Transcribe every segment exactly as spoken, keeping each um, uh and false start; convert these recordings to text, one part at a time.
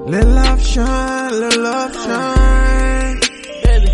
Let love shine, let love shine. Baby,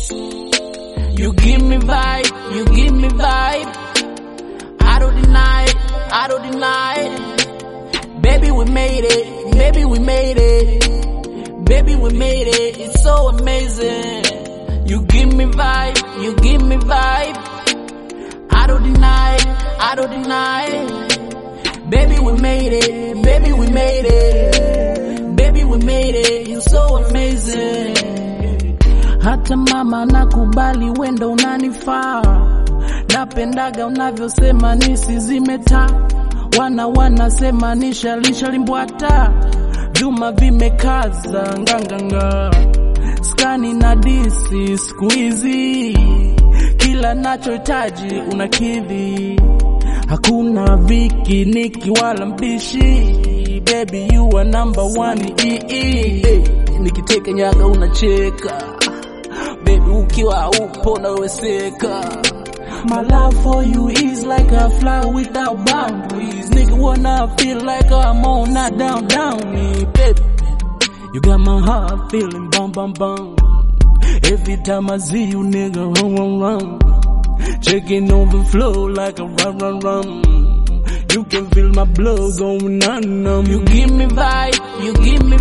you give me vibe, you give me vibe. I don't deny it, I don't deny it. Baby, we made it, baby, we made it. Baby, we made it, it's so amazing. You give me vibe, you give me vibe. I don't deny it, I don't deny it. Baby, we made it, baby, we made it. Baby, we made it, you so amazing. Hata mama nakubali wendo unanifaa. Napendaga unavyosema nisizimeta. Wana wanasema nishalisha limbwata. Vyuma vimekaza nganganga. Skani na disi squeezy. Kila nachohitaji unakidhi. Hakuna viki niki wala mbishi. Baby you are number one. Ee hey, nikiteka nyaga unacheka. Baby ukiwa upo na weseka. My love for you is like a fly without boundaries. Nigga wanna feel like I'm on that down down me. Baby you got my heart feeling bum bum bum. Every time I see you nigga run run run. Checking on the flow like a run run run. You can feel my blood going on, on. You give me vibe, you give me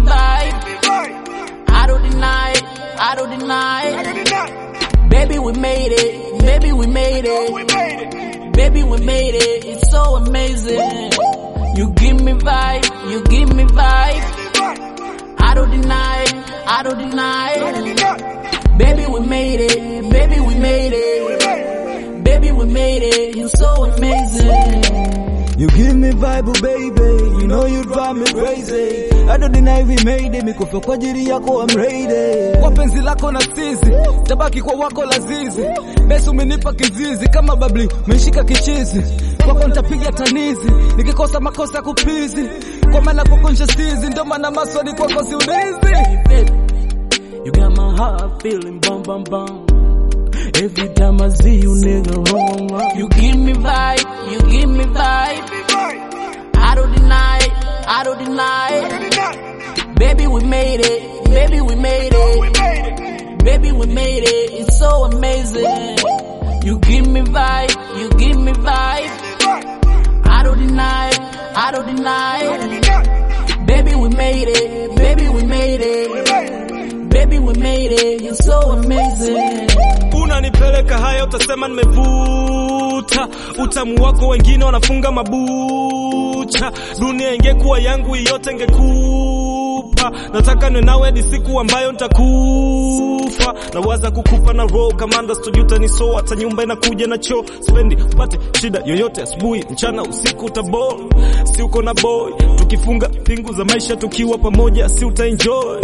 vibe. I don't deny it, I don't deny it. Baby we made it, baby we made it. Baby we made it, it's so amazing. You give me vibe, you give me vibe. I don't deny it, I don't deny it. Baby we made it, baby we made it. Baby we made it, you so amazing. You give me vibe baby, you know you drive me crazy. I don't deny we made it, mikufa kwa ajili yako I'm ready. Kwa penzi lako na sizi, tabaki kwa wako lazizi. Besu umenipa kizizi, kama babli, umeshika kichizi. Kwako nitapiga tanizi, nikikosa makosa kupizi. Kwa maana kwako njasizi, ndo maana maswali kwako siulizi. You got my heart feeling bum bum bum. Every time I see you nigga wrong wrong. You give me vibe, you give me vibe. I don't deny it, I don't deny it. Baby we made it, baby we made it. Baby we made it, it's so amazing. You give me vibe, you give me vibe. I don't deny it, I don't deny it. Baby we made it, baby we made it. Baby we made it, you're so amazing. Unanipeleka haya utasema nimevuta. Utamu wako wengine wanafunga mabucha. Dunia ingekuwa yangu yote ingekupa. Nataka niwe nawe hadi siku ambayo nitakufa. Nawaza kukupa na roll kamanda stujuta ni so. Hata nyumba inakuja na choo. Spendi upate shida yoyote asubuhi mchana usiku utaball. Si uko na boy tukifunga pingu za maisha tukiwa pamoja si utaenjoy.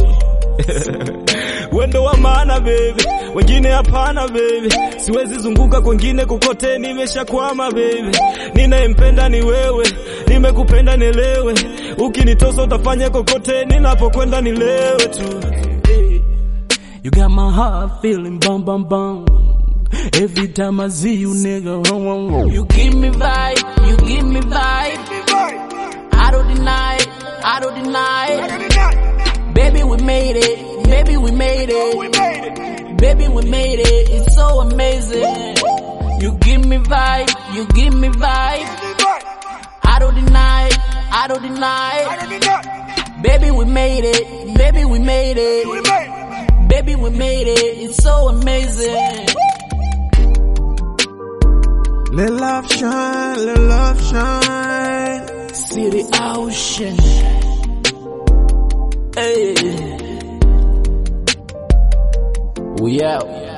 Wendo wa maana baby, wengine hapana baby. Siwezi zunguka kwingine kokote nimeshakwama baby. Ninayempenda ni wewe, nimekupenda nielewe. Ukinitosa utafanya kokote ninapokwenda nilewe tu. You got my heart feeling bum bum bum. Every time I see you nigga wrong wrong wrong. You give me vibe, you give me vibe. I don't deny it, I don't deny it. Baby we made it, baby we made it. Baby we made it, it's so amazing. You give me vibe, you give me vibe. I don't deny it, I don't deny it. Baby we made it, baby we made it. Baby we made it, it's so amazing. Let love shine, let love shine. City Ocean. Hey, we out.